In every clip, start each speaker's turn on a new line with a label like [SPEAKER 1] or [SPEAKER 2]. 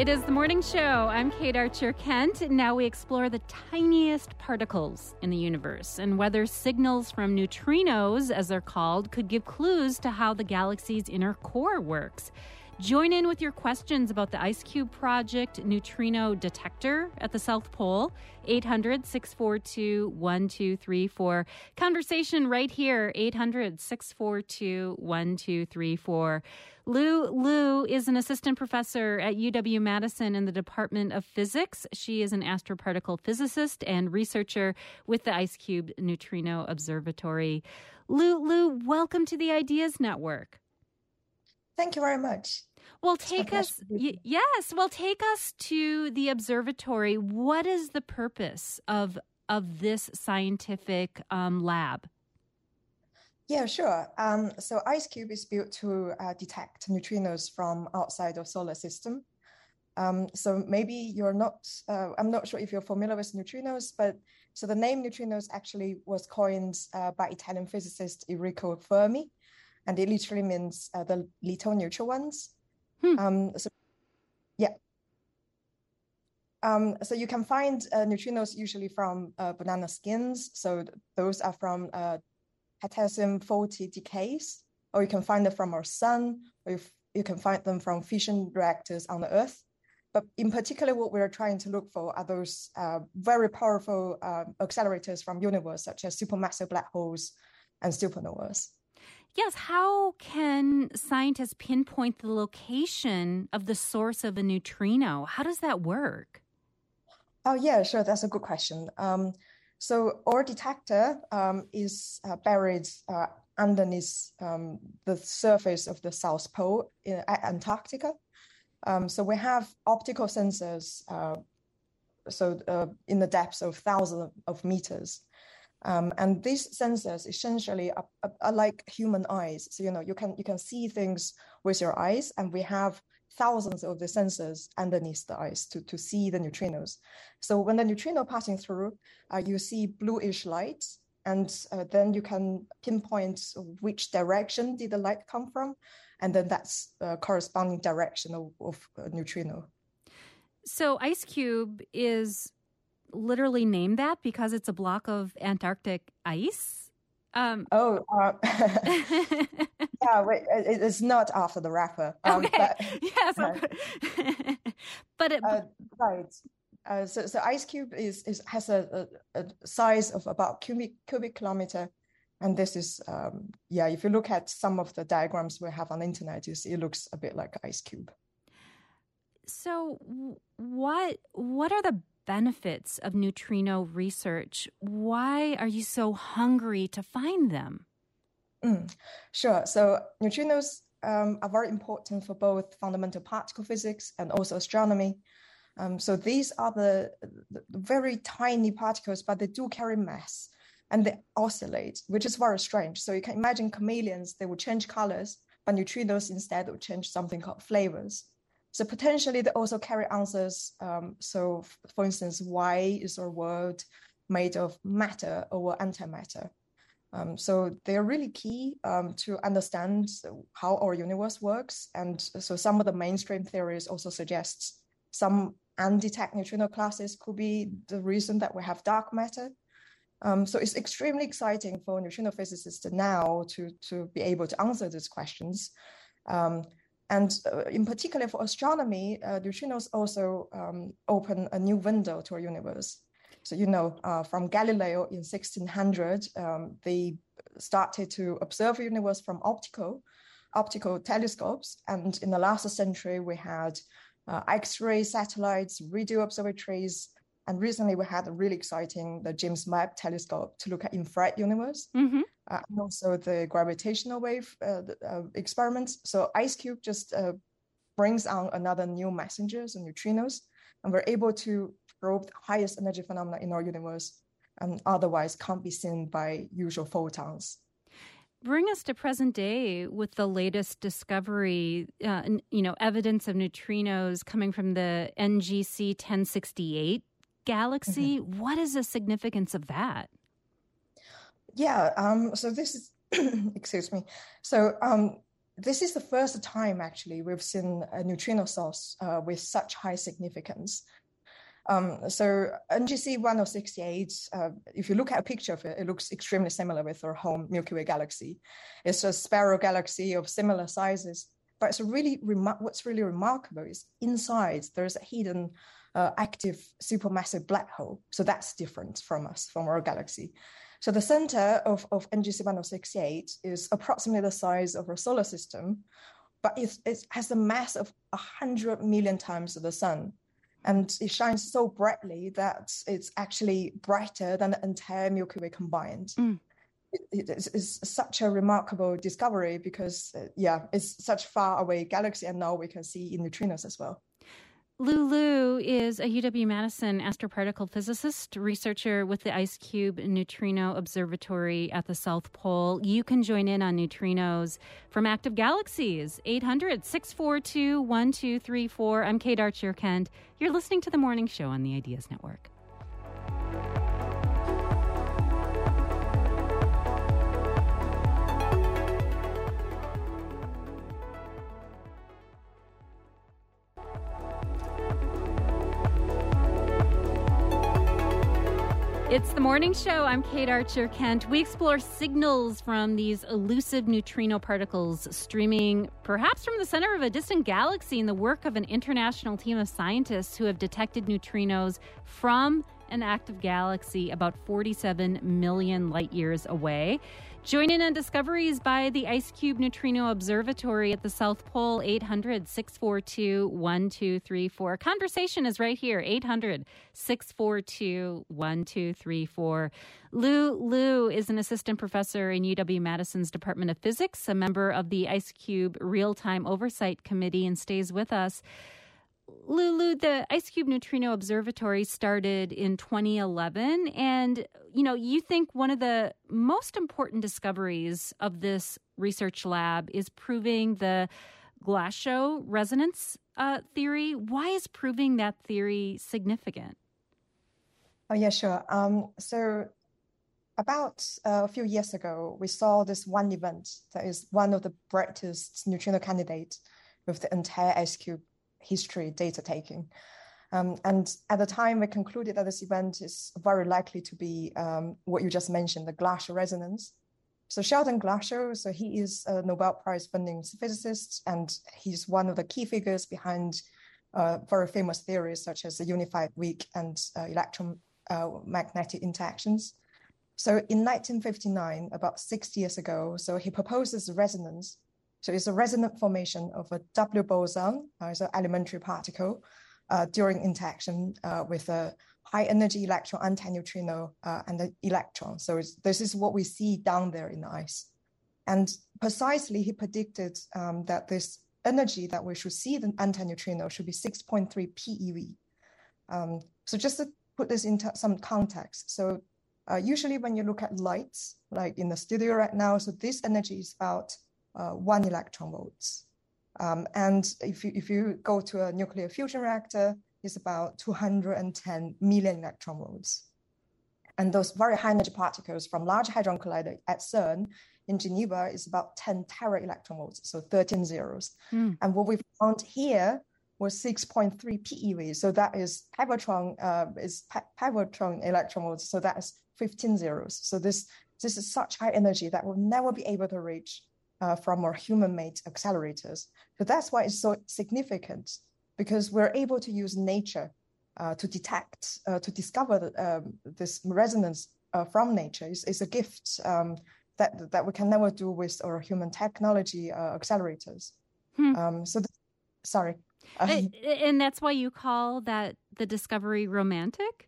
[SPEAKER 1] It is the morning show. I'm Kate Archer-Kent, and now we explore the tiniest particles in the universe and whether signals from neutrinos, as they're called, could give clues to how the galaxy's inner core works. Join in with your questions about the IceCube Project neutrino detector at the South Pole, 800-642-1234. Conversation right here, 800-642-1234. Lu is an assistant professor at UW-Madison in the Department of Physics. She is an astroparticle physicist and researcher with the IceCube Neutrino Observatory. Lu, welcome to the Ideas Network.
[SPEAKER 2] Take you very much.
[SPEAKER 1] Well, take us to the observatory. What is the purpose of this scientific lab?
[SPEAKER 2] Yeah, sure. So IceCube is built to detect neutrinos from outside of solar system. So maybe you're not, I'm not sure if you're familiar with neutrinos, but so the name neutrinos actually was coined by Italian physicist Enrico Fermi, and it literally means the little neutral ones. So you can find neutrinos usually from banana skins. So those are from potassium-40 decays, or you can find them from our sun, or you can find them from fission reactors on the Earth. But in particular, what we're trying to look for are those very powerful accelerators from universe, such as supermassive black holes and supernovas.
[SPEAKER 1] Yes, how can scientists pinpoint the location of the source of a neutrino? How does that work?
[SPEAKER 2] Oh, yeah, sure. That's a good question. So our detector is buried underneath the surface of the South Pole in Antarctica. So we have optical sensors in the depths of thousands of meters. And these sensors essentially are like human eyes. So, you can see things with your eyes, and we have thousands of the sensors underneath the eyes to see the neutrinos. So when the neutrino passing through, you see bluish light, and then you can pinpoint which direction did the light come from, and then that's the corresponding direction of a neutrino.
[SPEAKER 1] So IceCube is literally named that because it's a block of Antarctic ice?
[SPEAKER 2] Yeah, wait, it's not after the rapper.
[SPEAKER 1] Okay. Yes. But
[SPEAKER 2] right. So IceCube has a size of about cubic kilometer, and this is if you look at some of the diagrams we have on the internet, you see it looks a bit like IceCube.
[SPEAKER 1] So what are the benefits of neutrino research? Why are you so hungry to find them?
[SPEAKER 2] Sure. So neutrinos are very important for both fundamental particle physics and also astronomy. So these are the very tiny particles, but they do carry mass and they oscillate, which is very strange. So you can imagine chameleons, they will change colors, but neutrinos instead will change something called flavors. So potentially they also carry answers. So for instance, why is our world made of matter or antimatter? So they are really key to understand how our universe works. And so some of the mainstream theories also suggest some undetected neutrino classes could be the reason that we have dark matter. So it's extremely exciting for neutrino physicists now to be able to answer these questions. And in particular for astronomy, neutrinos also open a new window to our universe. So, from Galileo in 1600, they started to observe the universe from optical telescopes. And in the last century, we had X-ray satellites, radio observatories, and recently we had a really exciting, the James Webb telescope to look at infrared universe, and also the gravitational wave experiments. So IceCube just brings on another new messengers and neutrinos, and we're able to probe the highest energy phenomena in our universe, and otherwise can't be seen by usual photons.
[SPEAKER 1] Bring us to present day with the latest discovery, evidence of neutrinos coming from the NGC 1068 galaxy. What is the significance of that?
[SPEAKER 2] Yeah, so this is, excuse me. So this is the first time, actually, we've seen a neutrino source with such high significance. So NGC 1068, if you look at a picture of it, it looks extremely similar with our home Milky Way galaxy. It's a spiral galaxy of similar sizes, but it's what's really remarkable is inside there's a hidden active supermassive black hole. So that's different from our galaxy. So the center of NGC 1068 is approximately the size of our solar system, but it has a mass of 100 million times the sun. And it shines so brightly that it's actually brighter than the entire Milky Way combined. It's such a remarkable discovery because, it's such far away galaxy, and now we can see in neutrinos as well.
[SPEAKER 1] Lu Lu is a UW-Madison astroparticle physicist, researcher with the IceCube Neutrino Observatory at the South Pole. You can join in on neutrinos from active galaxies, 800-642-1234. I'm Kate Archer-Kent. You're listening to The Morning Show on the Ideas Network. It's The Morning Show. I'm Kate Archer-Kent. We explore signals from these elusive neutrino particles streaming perhaps from the center of a distant galaxy in the work of an international team of scientists who have detected neutrinos from an active galaxy about 47 million light years away. Join in on discoveries by the IceCube Neutrino Observatory at the South Pole, 800-642-1234. Conversation is right here, 800-642-1234. Lu is an assistant professor in UW-Madison's Department of Physics, a member of the IceCube Real-Time Oversight Committee, and stays with us. Lu, the IceCube Neutrino Observatory started in 2011, and, you think one of the most important discoveries of this research lab is proving the Glashow resonance theory. Why is proving that theory significant?
[SPEAKER 2] Oh, yeah, sure. So about a few years ago, we saw this one event that is one of the brightest neutrino candidates with the entire IceCube history data taking. And at the time, we concluded that this event is very likely to be what you just mentioned, the Glashow resonance. So Sheldon Glashow, so he is a Nobel Prize winning physicist, and he's one of the key figures behind very famous theories such as the unified weak and electromagnetic interactions. So in 1959, about 6 years ago, so he proposes resonance. So it's a resonant formation of a W boson, it's an elementary particle, during interaction with a high energy electron antineutrino and the electron. So this is what we see down there in the ice. And precisely, he predicted that this energy that we should see the antineutrino should be 6.3 PeV. So just to put this into some context. So usually when you look at lights, like in the studio right now, so this energy is about 1 electron volts. And if you go to a nuclear fusion reactor, it's about 210 million electron volts. And those very high energy particles from Large Hadron Collider at CERN in Geneva is about 10 tera electron volts, so 13 zeros. And what we found here was 6.3 PeV. So that is pivotron electron volts. So that is 15 zeros. So this is such high energy that we'll never be able to reach from our human-made accelerators. So that's why it's so significant, because we're able to use nature to detect, to discover this resonance from nature. It's a gift that we can never do with our human technology accelerators. Sorry.
[SPEAKER 1] And that's why you call that the discovery romantic?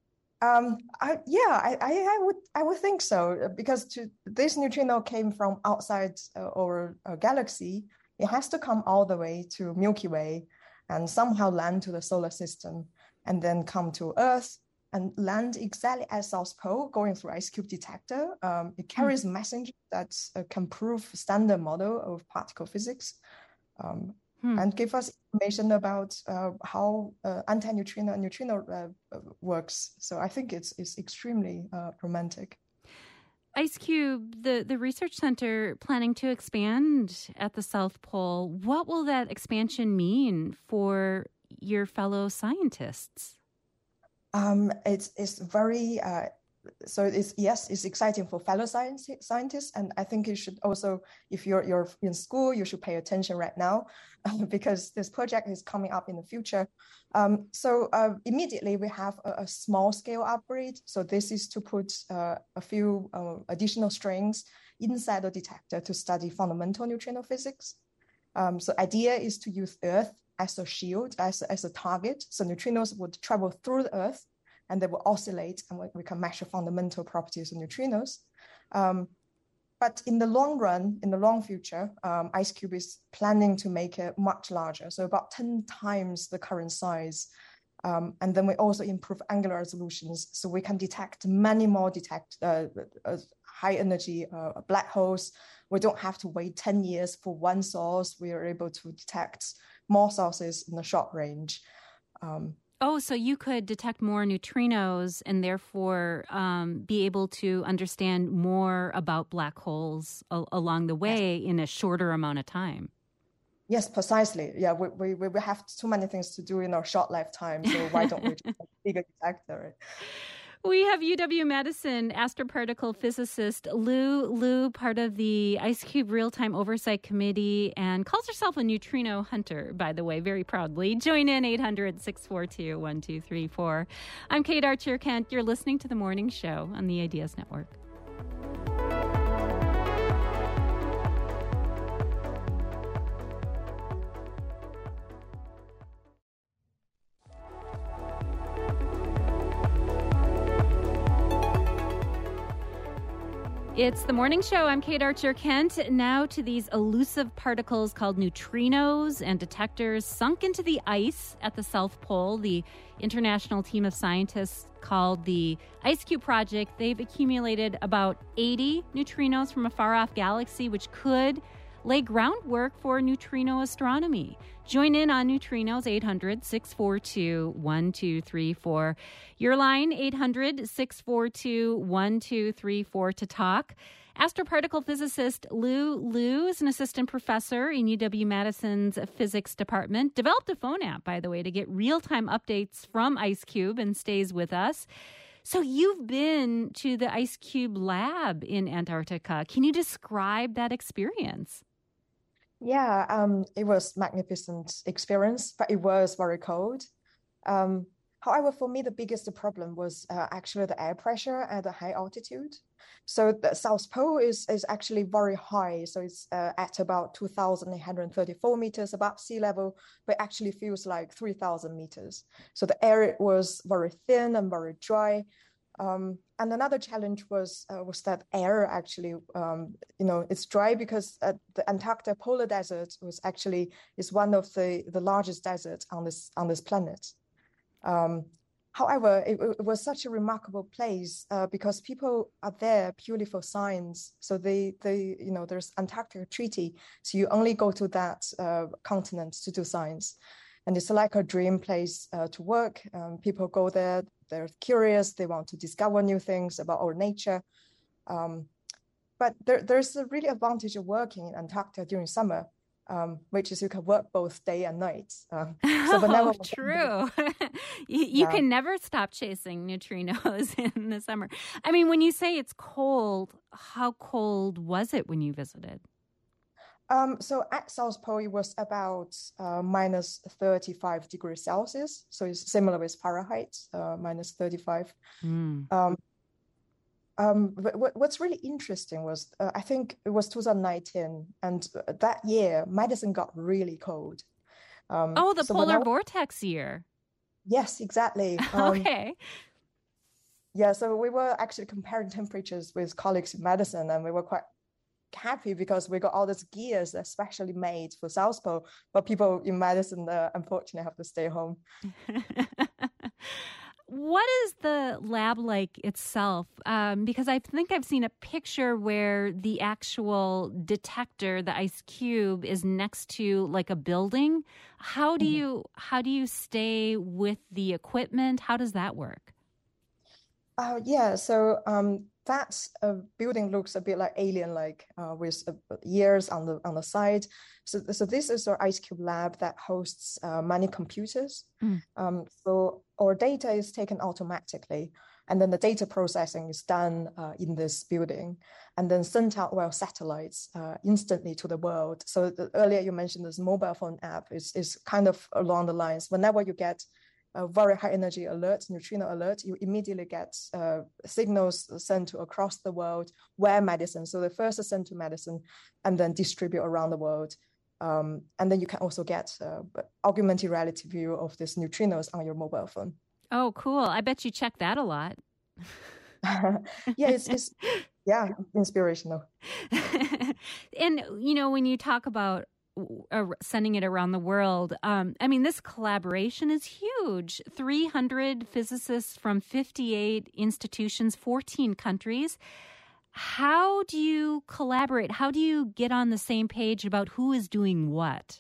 [SPEAKER 2] I would think so, because this neutrino came from outside our galaxy. It has to come all the way to Milky Way and somehow land to the solar system, and then come to Earth and land exactly at South Pole, going through IceCube detector. It carries a messenger that can prove standard model of particle physics. And give us information about how antineutrino and neutrino works. So I think it's extremely romantic.
[SPEAKER 1] IceCube, the research center planning to expand at the South Pole, what will that expansion mean for your fellow scientists?
[SPEAKER 2] It's very so it's exciting for fellow scientists, and I think you should also, if you're in school, you should pay attention right now because this project is coming up in the future. So immediately we have a small scale upgrade. So this is to put a few additional strings inside the detector to study fundamental neutrino physics. So idea is to use Earth as a shield, as a target. So neutrinos would travel through the Earth and they will oscillate, and we can measure fundamental properties of neutrinos. But in the long run, in the long future, IceCube is planning to make it much larger, so about 10 times the current size. And then we also improve angular resolutions, so we can detect many more high energy black holes. We don't have to wait 10 years for one source. We are able to detect more sources in a short range.
[SPEAKER 1] So you could detect more neutrinos and therefore be able to understand more about black holes along the way in a shorter amount of time.
[SPEAKER 2] Yes, precisely. Yeah, we have too many things to do in our short lifetime, so why don't we just have a bigger detector? Right?
[SPEAKER 1] We have UW-Madison astroparticle physicist Lu, part of the IceCube Real-Time Oversight Committee, and calls herself a neutrino hunter, by the way, very proudly. Join in 800-642-1234. I'm Kate Archer-Kent. You're listening to The Morning Show on the Ideas Network. It's The Morning Show. I'm Kate Archer-Kent. Now to these elusive particles called neutrinos and detectors sunk into the ice at the South Pole. The international team of scientists called the IceCube Project, they've accumulated about 80 neutrinos from a far-off galaxy, which could lay groundwork for neutrino astronomy. Join in on neutrinos, 800-642-1234. Your line, 800-642-1234 to talk. Astroparticle physicist Lu is an assistant professor in UW-Madison's physics department. Developed a phone app, by the way, to get real-time updates from IceCube and stays with us. So you've been to the IceCube lab in Antarctica. Can you describe that experience?
[SPEAKER 2] Yeah, it was magnificent experience, but it was very cold. However, for me, the biggest problem was actually the air pressure at a high altitude. So the South Pole is actually very high. So it's at about 2,834 meters above sea level, but actually feels like 3,000 meters. So the air was very thin and very dry. And another challenge was that air actually, it's dry because the Antarctic polar desert is one of the largest deserts on this planet. However, it was such a remarkable place because people are there purely for science. So there's Antarctic Treaty, so you only go to that continent to do science. And it's like a dream place to work. People go there, they're curious, they want to discover new things about our nature. But there's a really advantage of working in Antarctica during summer, which is you can work both day and night.
[SPEAKER 1] True. You can never stop chasing neutrinos in the summer. I mean, when you say it's cold, how cold was it when you visited?
[SPEAKER 2] So at South Pole, it was about minus 35 degrees Celsius. So it's similar with Fahrenheit, minus 35. But what's really interesting was, I think it was 2019, and that year, Madison got really cold.
[SPEAKER 1] The polar vortex year.
[SPEAKER 2] Yes, exactly.
[SPEAKER 1] Okay.
[SPEAKER 2] Yeah, so we were actually comparing temperatures with colleagues in Madison, and we were quite happy because we got all these gears especially made for South Pole, but people in Madison unfortunately have to stay home.
[SPEAKER 1] What is the lab like itself? Because I think I've seen a picture where the actual detector, the IceCube, is next to like a building. How do you stay with the equipment? How does that work?
[SPEAKER 2] So that building looks a bit like alien-like with ears on the side. So this is our IceCube lab that hosts many computers. So our data is taken automatically, and then the data processing is done in this building, and then sent out via satellites instantly to the world. So earlier you mentioned this mobile phone app is kind of along the lines. Whenever you get a very high energy alert, neutrino alert, you immediately get signals sent to across the world where medicine. So the first is sent to medicine and then distribute around the world. And then you can also get augmented reality view of these neutrinos on your mobile phone.
[SPEAKER 1] Oh, cool. I bet you check that a lot.
[SPEAKER 2] Yeah, it's inspirational.
[SPEAKER 1] And, when you talk about sending it around the world, this collaboration is huge. 300 physicists from 58 institutions, 14 countries. How do you collaborate? How do you get on the same page about who is doing what?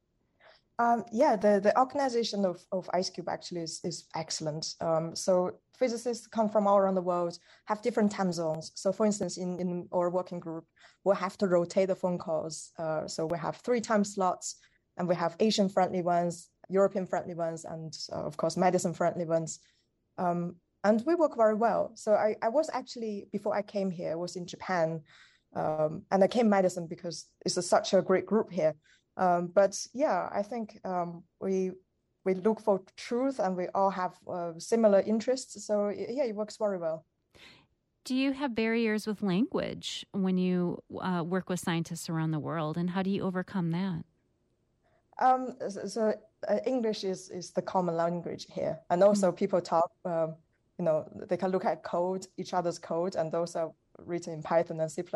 [SPEAKER 2] The organization of IceCube actually is excellent. So physicists come from all around the world, have different time zones. So for instance, in our working group, we'll have to rotate the phone calls. So we have 3 time slots, and we have Asian-friendly ones, European-friendly ones, and of course, medicine-friendly ones. And we work very well. So I was actually, before I came here, I was in Japan, and I came medicine because it's such a great group here. But yeah, I think we look for truth, and we all have similar interests. So yeah, it works very well.
[SPEAKER 1] Do you have barriers with language when you work with scientists around the world, and how do you overcome that?
[SPEAKER 2] English is the common language here, and also people talk. They can look at each other's code, and those are written in Python and C++.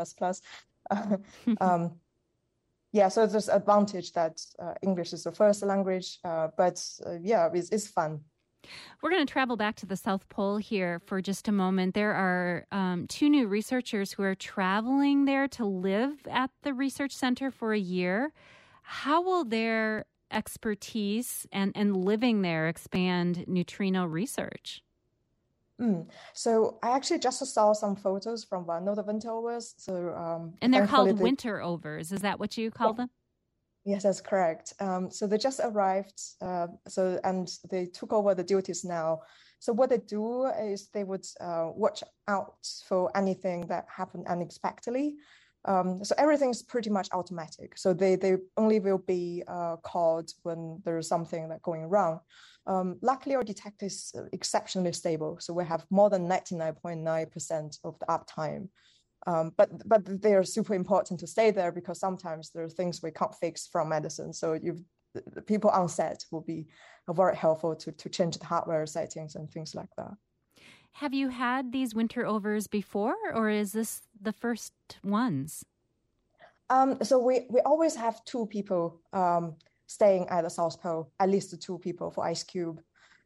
[SPEAKER 2] Yeah, so there's advantage that English is the first language, but it's fun.
[SPEAKER 1] We're going to travel back to the South Pole here for just a moment. There are 2 new researchers who are traveling there to live at the research center for a year. How will their expertise and living there expand neutrino research?
[SPEAKER 2] So I actually just saw some photos from one of the winter overs.
[SPEAKER 1] And they're called winter overs. Is that what you call them?
[SPEAKER 2] Yes, that's correct. So they just arrived. And they took over the duties now. So what they do is they would watch out for anything that happened unexpectedly. So everything is pretty much automatic. So they only will be called when there's something that's going wrong. Luckily, our detector is exceptionally stable. So we have more than 99.9% of the uptime. But they are super important to stay there because sometimes there are things we can't fix from medicine. So the people on set will be very helpful to change the hardware settings and things like that.
[SPEAKER 1] Have you had these winter overs before, or is this the first ones?
[SPEAKER 2] So we always have 2 people staying at the South Pole, at least 2 people for IceCube.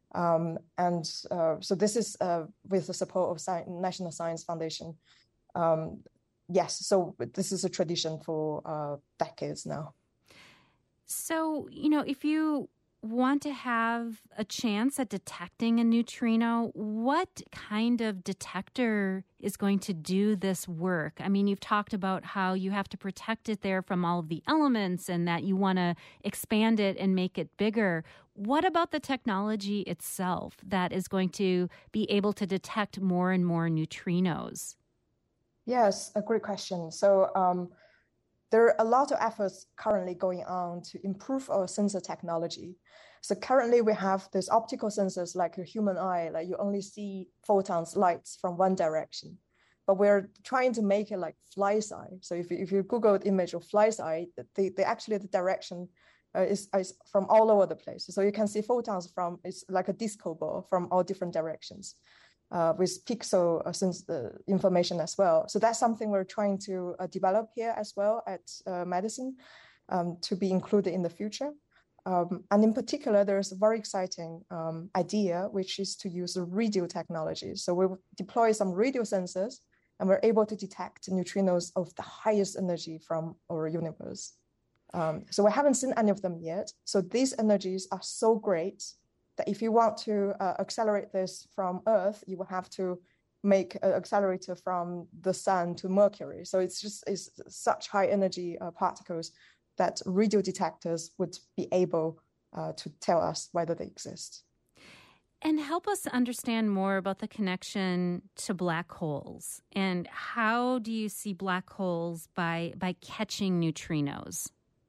[SPEAKER 2] So this is with the support of National Science Foundation. Yes, so this is a tradition for decades now.
[SPEAKER 1] So, if you want to have a chance at detecting a neutrino, what kind of detector is going to do this work? I mean, you've talked about how you have to protect it there from all of the elements and that you want to expand it and make it bigger. What about the technology itself that is going to be able to detect more and more neutrinos?
[SPEAKER 2] Yes, a great question. So there are a lot of efforts currently going on to improve our sensor technology. So currently we have these optical sensors like your human eye, like you only see photons, lights from one direction. But we're trying to make it like fly's eye. So if you Google the image of fly's eye, the direction is from all over the place. So you can see photons it's like a disco ball from all different directions. With pixel information as well. So that's something we're trying to develop here as well at Medicine to be included in the future. And in particular, there's a very exciting idea, which is to use radio technology. So we deploy some radio sensors, and we're able to detect neutrinos of the highest energy from our universe. So we haven't seen any of them yet. So these energies are so great that if you want to accelerate this from Earth, you will have to make an accelerator from the sun to Mercury. So it's such high energy particles that radio detectors would be able to tell us whether they exist.
[SPEAKER 1] And help us understand more about the connection to black holes. And how do you see black holes by catching neutrinos?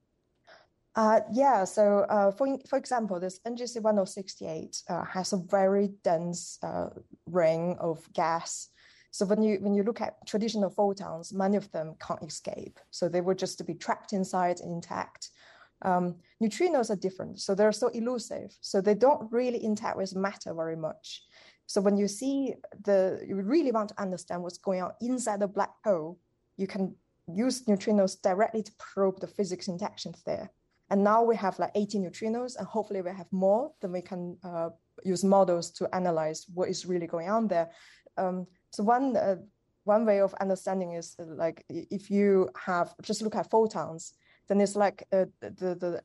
[SPEAKER 2] For example, this NGC 1068 has a very dense ring of gas. So when you look at traditional photons, many of them can't escape. So they would just be trapped inside intact. Neutrinos are different. So they're so elusive. So they don't really interact with matter very much. So when you really want to understand what's going on inside the black hole, you can use neutrinos directly to probe the physics interactions there. And now we have like 80 neutrinos, and hopefully we have more. Then we can use models to analyze what is really going on there. So one way of understanding is like if you just look at photons, then it's like the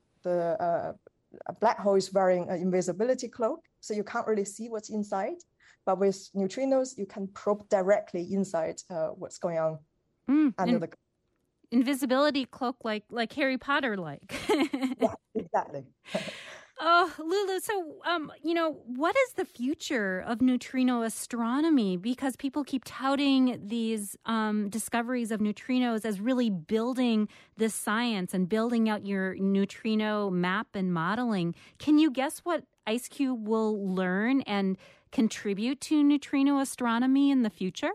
[SPEAKER 2] black hole is wearing an invisibility cloak, so you can't really see what's inside. But with neutrinos, you can probe directly inside what's going on under the
[SPEAKER 1] invisibility cloak, like Harry Potter, like.
[SPEAKER 2] Yeah, exactly.
[SPEAKER 1] Oh, Lulu, so, what is the future of neutrino astronomy? Because people keep touting these discoveries of neutrinos as really building this science and building out your neutrino map and modeling. Can you guess what IceCube will learn and contribute to neutrino astronomy in the future?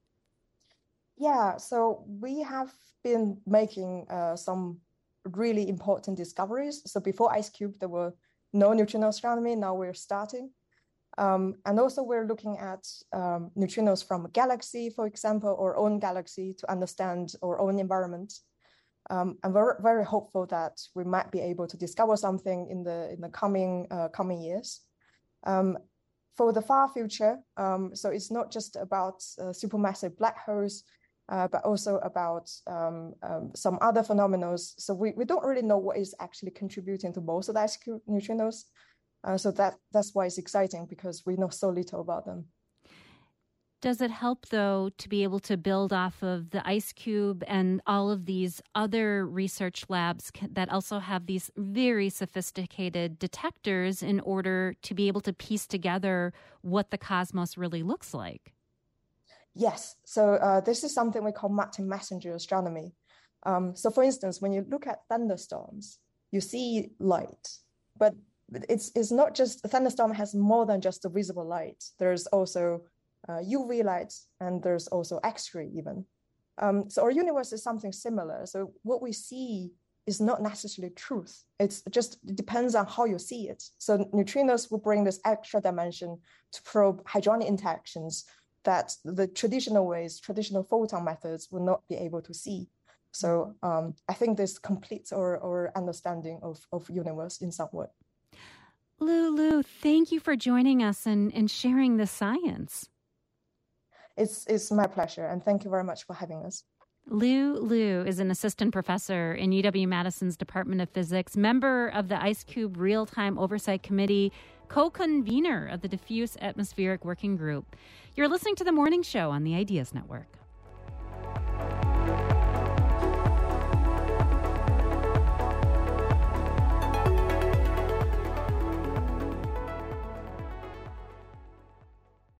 [SPEAKER 2] Yeah, so we have been making some really important discoveries. So before IceCube, there were no neutrino astronomy. Now we're starting. And also we're looking at neutrinos from a galaxy, for example, or own galaxy to understand our own environment. And we're very hopeful that we might be able to discover something in the coming years. For the far future, so it's not just about supermassive black holes, but also about some other phenomena. So we don't really know what is actually contributing to most of the IceCube neutrinos. So that's why it's exciting, because we know so little about them.
[SPEAKER 1] Does it help, though, to be able to build off of the IceCube and all of these other research labs that also have these very sophisticated detectors in order to be able to piece together what the cosmos really looks like?
[SPEAKER 2] Yes. So this is something we call Martin messenger astronomy. So for instance, when you look at thunderstorms, you see light, but it's not just, a thunderstorm has more than just the visible light. There's also UV light, and there's also X-ray even. So our universe is something similar. So what we see is not necessarily truth. It depends on how you see it. So neutrinos will bring this extra dimension to probe hadronic interactions that the traditional photon methods will not be able to see. So I think this completes our understanding of universe in some way.
[SPEAKER 1] Lulu, thank you for joining us and sharing the science.
[SPEAKER 2] It's my pleasure, and thank you very much for having us.
[SPEAKER 1] Liu is an assistant professor in UW-Madison's Department of Physics, member of the IceCube Real-Time Oversight Committee, co-convener of the Diffuse Atmospheric Working Group. You're listening to The Morning Show on the Ideas Network.